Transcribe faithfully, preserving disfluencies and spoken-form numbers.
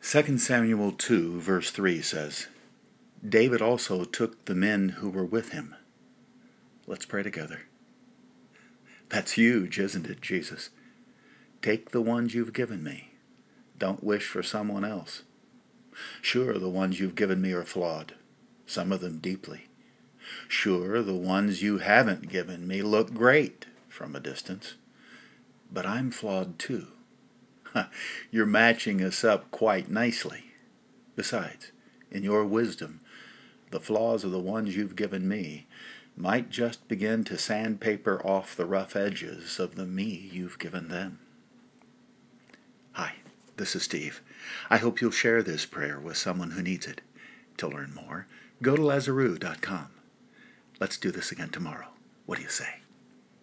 Second Samuel two, verse three says, David also took the men who were with him. Let's pray together. That's huge, isn't it, Jesus? Take the ones you've given me. Don't wish for someone else. Sure, the ones you've given me are flawed, some of them deeply. Sure, the ones you haven't given me look great from a distance. But I'm flawed too. You're matching us up quite nicely. Besides, in your wisdom, the flaws of the ones you've given me might just begin to sandpaper off the rough edges of the me you've given them. Hi, this is Steve. I hope you'll share this prayer with someone who needs it. To learn more, go to Lazaroo dot com. Let's do this again tomorrow. What do you say?